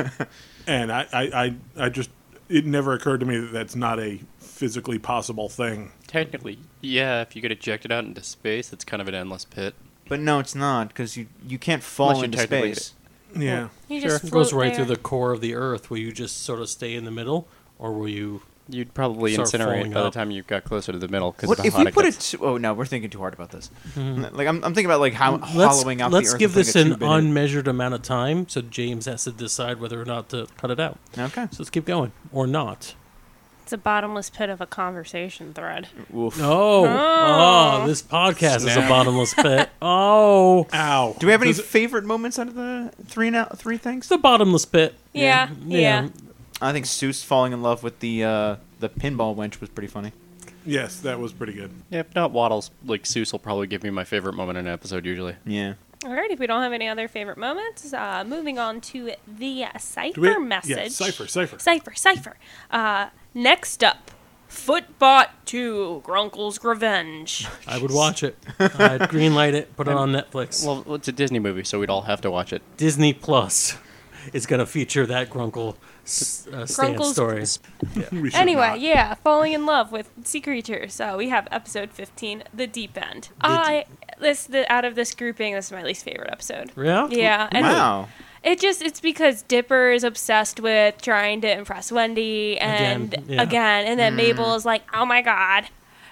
and I, I, I, I just it never occurred to me that that's not a physically possible thing. Technically, yeah, if you get ejected out into space, it's kind of an endless pit. But no, it's not because you you can't fall Unless you into technically space. Yeah. You Sure. just It goes float right there. through the core of the Earth. Will you just sort of stay in the middle, or will you? You'd probably Start incinerate falling by the up. time you got closer to the middle because What of if how we hot put gets. it? To, oh no, we're thinking too hard about this. Like I'm, I'm thinking about like how Mm-hmm. Let's hollowing out let's the earth. give and this putting a an tube in it. unmeasured amount of time, so James has to decide whether or not to cut it out. Okay. So let's keep going, or not. It's a bottomless pit of a conversation thread. Oof. Oh, oh, this podcast is a Snap. bottomless pit. Oh, Ow. Do we have any Does it- favorite moments out of the three now three things? it's a bottomless pit. Yeah, yeah. I think Seuss falling in love with the uh, the pinball wench was pretty funny. Yes, that was pretty good. Yeah, if not Waddles, like Seuss will probably give me my favorite moment in an episode usually. Yeah. All right, if we don't have any other favorite moments, uh, moving on to the cipher Do we- message. Yeah, cipher, cipher. Cipher, cipher. Uh, next up, Footbot two, Grunkle's Revenge. I would watch it. I'd greenlight it, put it on Netflix. Well, it's a Disney movie, so we'd all have to watch it. Disney Plus is going to feature that Grunkle s- uh, Stan Grunkle's- story. We should Anyway, not. yeah, falling in love with sea creatures. So we have episode fifteen, The Deep End. I this the, out of this grouping, this is my least favorite episode. Yeah? Yeah, and Wow. it just it's because Dipper is obsessed with trying to impress Wendy, and Again, yeah. again, and then Mabel is like, "Oh my God,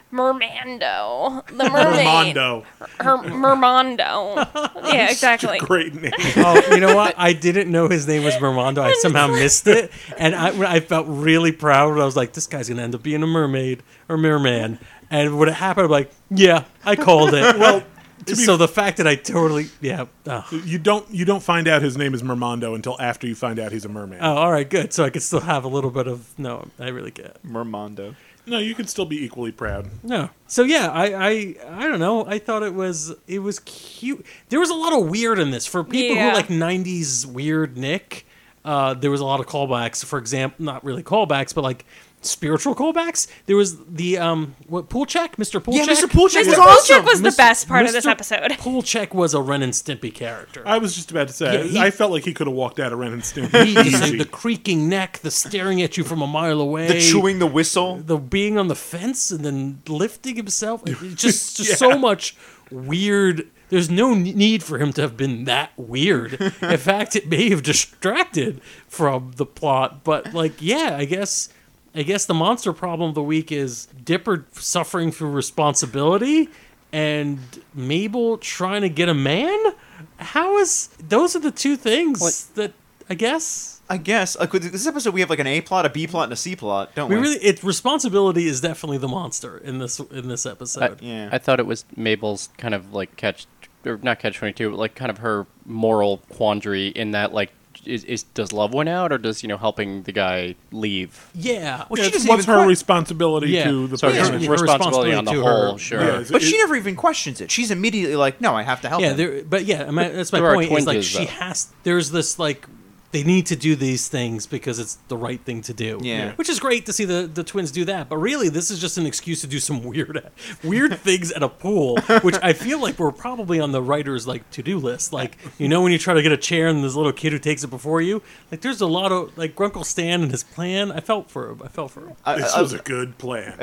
Mermando, the mermaid, Armando. her Mermando." Yeah, exactly. Great name. Oh, you know what? I didn't know his name was Mermando. I somehow missed it, and I, I felt really proud. I was like, "This guy's gonna end up being a mermaid or merman." And when it happened, I'm like, "Yeah, I called it." Well, so the fact that I totally, yeah. Oh. You don't you don't find out his name is Mermando until after you find out he's a merman. Oh, all right, good. So I could still have a little bit of no. I really get Mermando. No, you can still be equally proud. no. So yeah, I, I I don't know. I thought it was it was cute. There was a lot of weird in this for people Yeah. who like nineties weird Nick. Uh, there was a lot of callbacks. For example, not really callbacks, but like spiritual callbacks. There was the um what Poolcheck, Mister Poolcheck. Yeah, Mister Poolcheck Mister was Poolcheck awesome. was the Mis- best part of this Mister episode. Poolcheck was a Ren and Stimpy character. I was just about to say, Yeah, he- I felt like he could have walked out of Ren and Stimpy. He- Easy. the creaking neck, the staring at you from a mile away, The chewing the whistle. the being on the fence and then lifting himself. It's just, just Yeah. so much weird. There's no n- need for him to have been that weird. In fact, it may have distracted from the plot. But like, yeah, I guess, I guess the monster problem of the week is Dipper suffering through responsibility and Mabel trying to get a man. How is those are the two things What? that I guess. I guess. Like with this episode, we have like an A plot, a B plot, and a C plot, don't we? We really, it responsibility is definitely the monster in this in this episode. I, Yeah. I thought it was Mabel's kind of like catch, or not catch twenty-two, but like kind of her moral quandary in that like, is, is does love win out or does you know helping the guy leave? yeah, Well, Yeah, she it's doesn't what's even her que- responsibility Yeah. to the So I guess person. her responsibility on the responsibility to whole, her. sure. Yeah, it's- But it- she never even questions it. She's immediately like, "No, I have to help yeah. him." There, but yeah, I mean, that's my There are point. Is like twinges, she though. has. There's this like they need to do these things because it's the right thing to do. Yeah. which is great to see the, the twins do that. But really, this is just an excuse to do some weird weird things at a pool, which I feel like we're probably on the writer's like to do list. Like you know when you try to get a chair and there's a little kid who takes it before you. Like there's a lot of like Grunkle Stan and his plan. I felt for him. I felt for him. I- This I- was a good plan.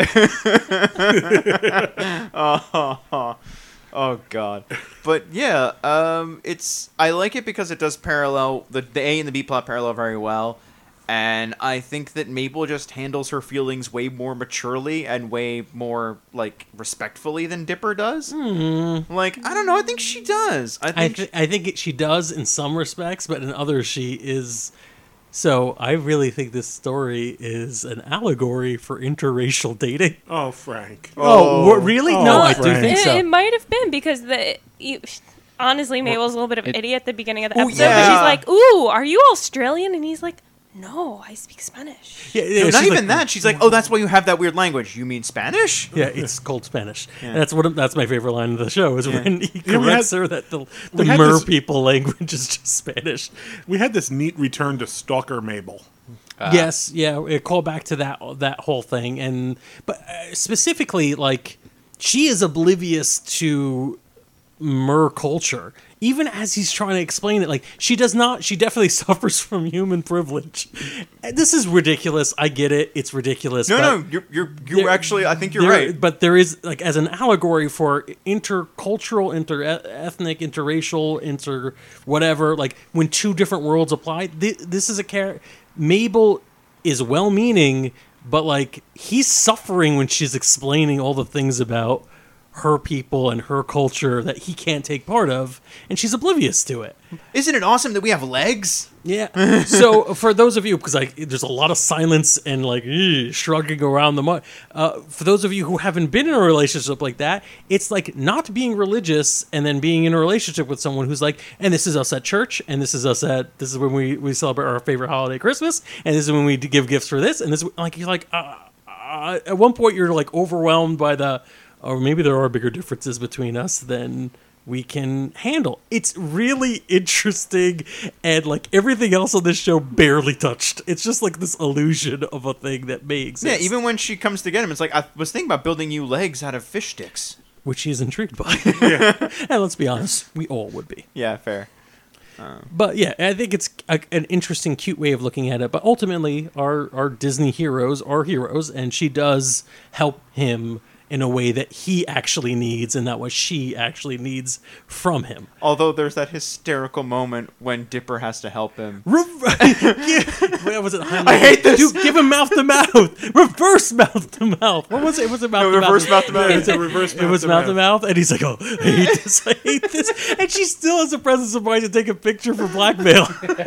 Oh God, but yeah, um, it's I like it because it does parallel the the A and the B plot parallel very well, and I think that Mabel just handles her feelings way more maturely and way more like respectfully than Dipper does. Mm. Like I don't know, I think she does. I I think th- I think it, she does in some respects, but in others she is. So I really think this story is an allegory for interracial dating. Oh, Frank. Oh, wha- really? Oh, no, I do Frank. think It, so. it might have been because the you, honestly Mabel's a little bit of an it- idiot at the beginning of the Oh, episode. But yeah. she's like, "Ooh, are you Australian?" And he's like, "No, I speak Spanish." yeah, yeah, no, she's not even like- that. She's like, "Oh, that's why you have that weird language. You mean Spanish?" Yeah, it's called Spanish. Yeah. And that's what that's my favorite line of the show is when he Yeah, we corrects had- her that the, we the had mer this- people language is just Spanish. We had this neat return to Stalker Mabel. Uh, Yes, yeah, it call back to that that whole thing, and but uh, specifically, like she is oblivious to mer culture, even as he's trying to explain it. Like she does not, she definitely suffers from human privilege. And this is ridiculous. I get it; it's ridiculous. No, but no, you're you're you there- actually. I think you're there- right. But there is like as an allegory for intercultural, inter-ethnic, interracial, inter whatever. Like when two different worlds apply, th- this is a character. Mabel is well-meaning, but like he's suffering when she's explaining all the things about her people and her culture that he can't take part of, and she's oblivious to it. Isn't it awesome that we have legs? Yeah. So for those of you, because like there's a lot of silence and like "Ew," shrugging around the mud. Uh, for those of you who haven't been in a relationship like that, it's like not being religious and then being in a relationship with someone who's like, and this is us at church, and this is us at this is when we we celebrate our favorite holiday, Christmas, and this is when we give gifts for this, and this like you're like uh, uh, at one point you're like overwhelmed by the, or maybe there are bigger differences between us than we can handle. It's really interesting, and like everything else on this show barely touched. It's just like this illusion of a thing that may exist. Yeah, even when she comes to get him, it's like, I was thinking about building you legs out of fish sticks. which she's intrigued by. Yeah. And let's be honest, we all would be. Yeah, fair. But yeah, I think it's a, an interesting, cute way of looking at it. But ultimately, our, our Disney heroes are heroes, and she does help him in a way that he actually needs and not what she actually needs from him. Although there's that hysterical moment when Dipper has to help him. Re- yeah. What was it? I hate this. Dude, give him mouth to mouth. Reverse mouth to mouth. What was it? It was it mouth No, to reverse mouth. mouth to mouth. Yeah, it's a reverse It mouth was to mouth to mouth. mouth, and he's like, "Oh, I hate this. I hate this," and she still has the presence of mind to take a picture for blackmail.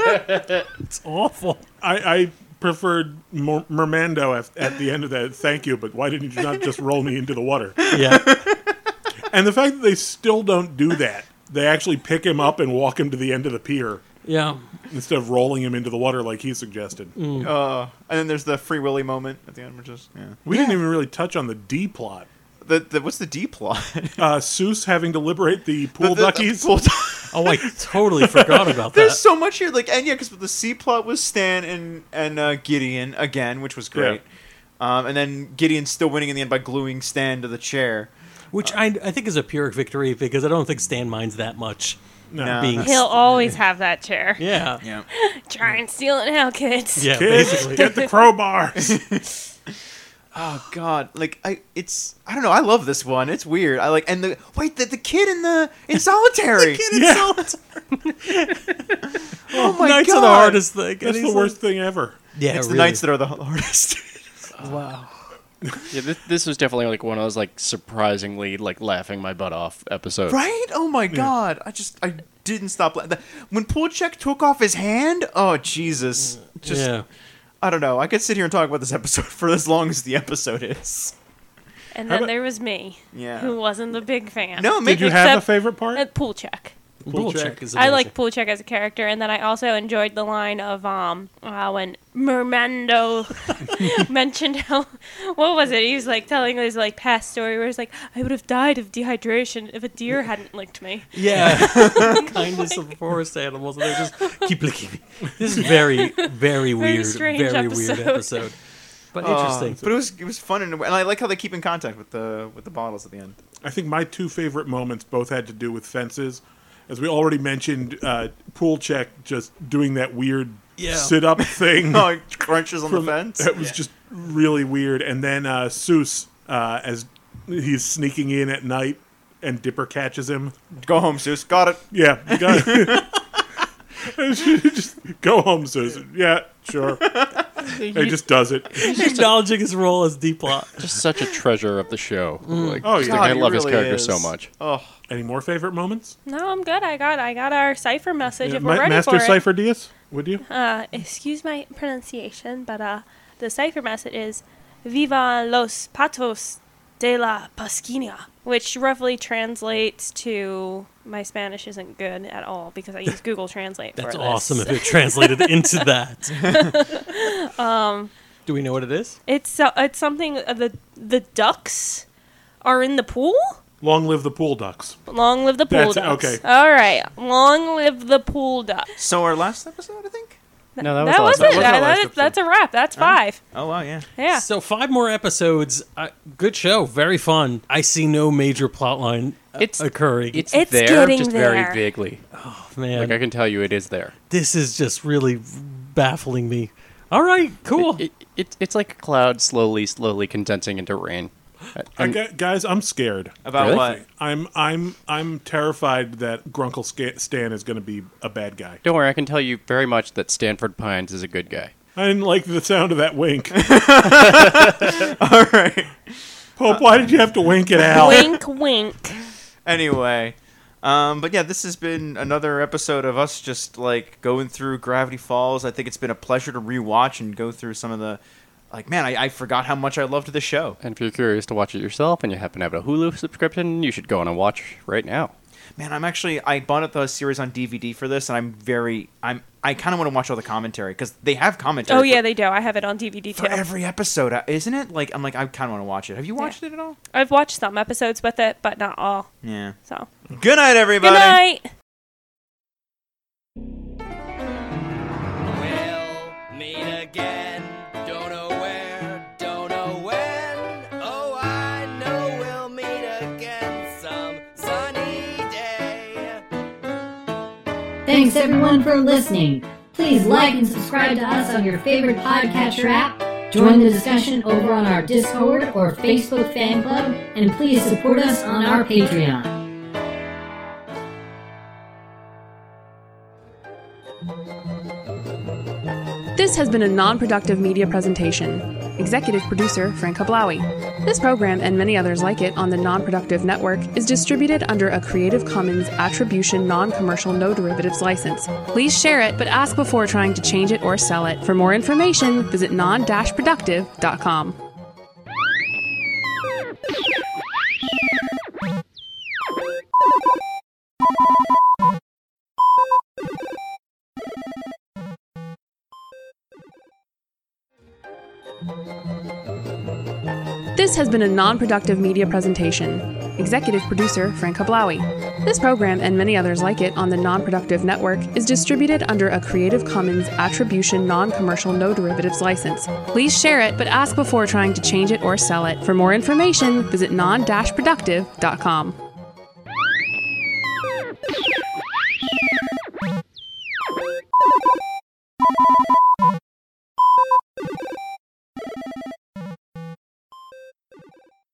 It's awful. I, I preferred Mer- Mermando at, at the end of that. Thank you, but why didn't you not just roll me into the water? Yeah, And the fact that they still don't do that, they actually pick him up and walk him to the end of the pier yeah. instead of rolling him into the water like he suggested. Uh, and then there's the Free Willy moment at the end, which is yeah. We didn't even really touch on the D plot. The, the what's the D plot? Uh, Seuss having to liberate the pool The- the- duckies. the pool duck- Oh, I totally forgot about There's that. so much here, like, and yeah, because the C plot was Stan and and uh, Gideon again, which was great. Um, and then Gideon's still winning in the end by gluing Stan to the chair. Which I, I think is a Pyrrhic victory because I don't think Stan minds that much. No. No. Being He'll always have that chair. yeah, Yeah. Try and steal it now, kids. yeah, Kids, basically. get the crowbars. Oh God, like I, it's I don't know. I love this one. It's weird. I like and the wait the, the kid in the in solitary. Yeah. Oh my Nights God, are the hardest thing. That's And the he's worst like- thing ever. Yeah, It's the really. nights that are the hardest. Wow. Yeah, this, this was definitely like one of those like surprisingly like laughing my butt off episodes. Right? Oh my God, I just I didn't stop. La- the, when Pulchek took off his hand, oh Jesus, just yeah. I don't know. I could sit here and talk about this episode for as long as the episode is. And How then about- there was me, Yeah. who wasn't the big fan. No, Did make you Except- have a favorite part? Uh, pool check. Pool Pulchek check. is I amazing. like Pulchek as a character, and then I also enjoyed the line of um uh, when Mermando mentioned how what was it? He was like telling his like past story where he's like, I would have died of dehydration if a deer hadn't licked me. Yeah, kindness of forest animals, and they just keep licking me. This is very, very weird, strange very weird episode. episode, but Uh, interesting. but it was it was fun and, and I like how they keep in contact with the with the bottles at the end. I think my two favorite moments both had to do with fences. As we already mentioned, uh, Pulchek just doing that weird Yeah. sit-up thing. Oh, it crunches on from- the fence. That was just really weird. And then uh, Seuss, uh, as he's sneaking in at night and Dipper catches him. Go home, Seuss. Got it. Yeah, you got it. Just go home, Seuss. Yeah, sure. He just does it. Acknowledging his role as D-Plot. Just such a treasure of the show. Like, Oh, just, yeah. like, I God, he love his really character is. so much. Oh, Any more favorite moments? No, I'm good. I got I got our cipher message Yeah, if we're Ma- ready Master for Cypher Diaz, would you? it. Uh, excuse my pronunciation, but uh, the cipher message is "Viva los patos de la Pasquina," which roughly translates to my Spanish isn't good at all because I use Google Translate That's for awesome this. if it translated into that. um, Do we know what it is? It's uh, it's something uh, the the ducks are in the pool. Long live the pool ducks. Long live the pool That's it, ducks. okay. All right. Long live the pool ducks. so our last episode, I think. No, that was That the was last it. episode. That- That was our that last is- that's a wrap. That's five. Oh wow, yeah. Yeah. So five more episodes. Uh, good show. Very fun. I see no major plot line uh, It's- occurring. It's, It's there, getting just there. very vaguely. Man, Like I can tell you, it is there. this is just really baffling me. All right, cool. It, it, it, it's like a cloud slowly, slowly condensing into rain. I And- gu- guys, I'm scared. About Really? what? I'm I'm I'm terrified that Grunkle Sca- Stan is going to be a bad guy. Don't worry, I can tell you very much that Stanford Pines is a good guy. I didn't like the sound of that wink. All right. Pope, why did you have to wink it out? Wink, wink. Anyway, um, but yeah, this has been another episode of us just like going through Gravity Falls. I think it's been a pleasure to rewatch and go through some of the, like, man, I, I forgot how much I loved the show. And if you're curious to watch it yourself and you happen to have a Hulu subscription, you should go on and watch right now. Man, I'm actually I bought the series on D V D for this, and I'm very I'm I kind of want to watch all the commentary because they have commentary. Oh for, yeah, they do. I have it on D V D for too. every episode, uh, isn't it? Like I'm like I kind of want to watch it. Have you watched Yeah. it at all? I've watched some episodes with it, but not all. Yeah. So Good night, everybody. good night. We'll meet again. Don't know where, don't know when. Oh, I know we'll meet again some sunny day. Thanks everyone for listening. Please like and subscribe to us on your favorite podcatcher app. Join the discussion over on our Discord or Facebook fan club, and please support us on our Patreon. This has been a non-productive media presentation. Executive producer Frank Hablawi. This program and many others like it on the Non-Productive Network is distributed under a Creative Commons Attribution Non-Commercial No Derivatives license. Please share it, but ask before trying to change it or sell it. For more information, visit non dash productive dot com. This has been a non-productive media presentation. Executive producer Frank Hablawi. This program and many others like it on the Non-Productive Network is distributed under a Creative Commons Attribution Non-Commercial No Derivatives license. Please share it, but ask before trying to change it or sell it. For more information, visit non dash productive dot com.